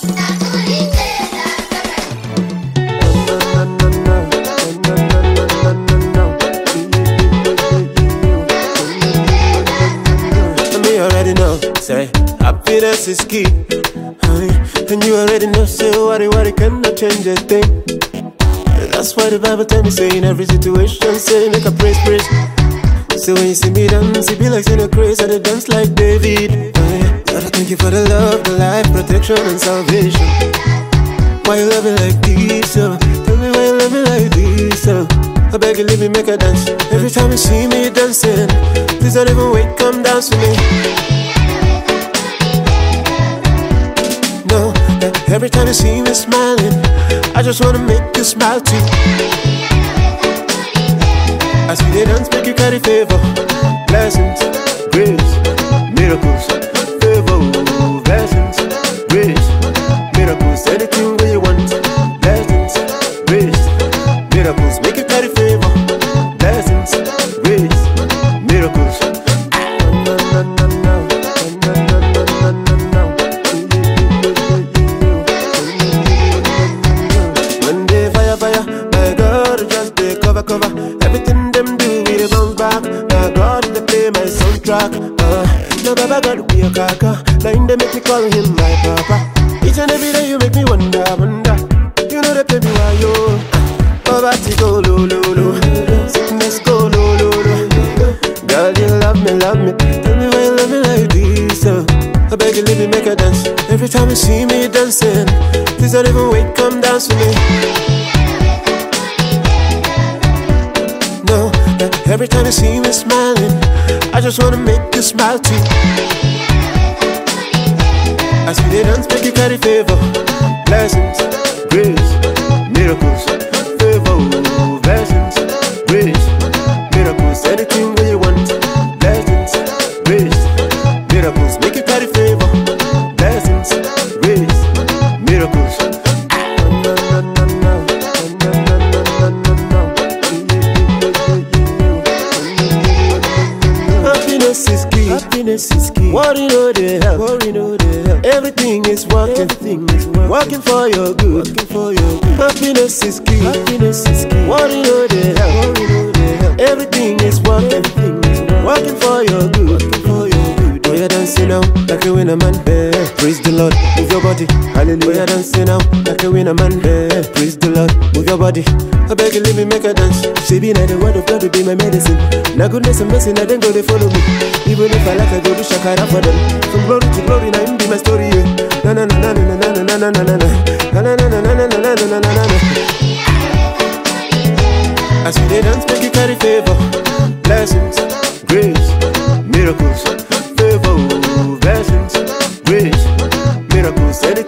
Me already know, say happiness is key. And you already know, say worry cannot change a thing. That's why the Bible tell me, say in every situation, say make a praise. So when you see me dance, it be like saying a craze, I dance like David. Lord, I thank you for the love, the life, protection and salvation. Why you love me like this, Tell me why you love me like this, I beg you, leave me, make a dance. Every time you see me dancing, please don't even wait, come dance with me. No, every time you see me smiling, I just wanna make you smile too. As we dance, make you carry favor, blessings, grace, miracles, favor, blessings, grace, miracles, anything that you want, blessings, grace, miracles, make you carry favor, blessings, grace, miracles. One day fire, my God, just they cover, everything them do, we they bounce back. My God, they play my soundtrack. No Baba God be a kaka, now in they make me call him my papa. Each and every day you make me wonder. You know they play me why yo. Poverty go low, sickness go low. Girl, you love me. Tell me why you love me like this, I beg you, leave me, make a dance. Every time you see me dancing, please don't even wait, come dance with me. No, every time you see me smiling, I just wanna make you smile too. As we dance, make you carry favor, blessings, grace, miracles, favor, blessings, grace, miracles, anything that you want, blessings, grace, miracles, make you carry favor, blessings, grace, miracles. Happiness is key. Worry no they help. Everything is working for your good. Happiness is key. Worry no they help. Everything is working for your good. When you're dancing now, like a winner man, praise the Lord, move your body, hallelujah. When you're dancing now, like a winner man, praise the Lord, move your body. I beg you, leave me, make a dance. She be like the word of God to be my medicine. Now goodness and mercy, now then go they follow me. Even if I like, I go do shakara for them. From glory to glory, now him be my story. Na na na na na na na na na na na na na na na. As we dance, make you carry favor, blessings, grace, miracles, favor, blessings, grace, miracles, anything